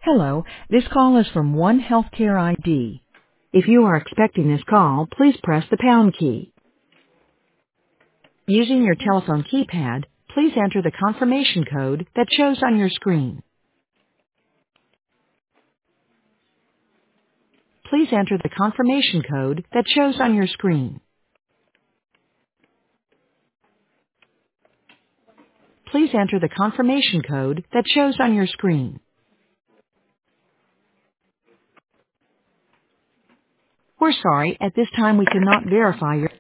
Hello, this call is from One Healthcare ID. If you are expecting this call, please press the pound key. Using your telephone keypad, please enter the confirmation code that shows on your screen. Please enter the confirmation code that shows on your screen. Please enter the confirmation code that shows on your screen. We're sorry, at this time we cannot verify your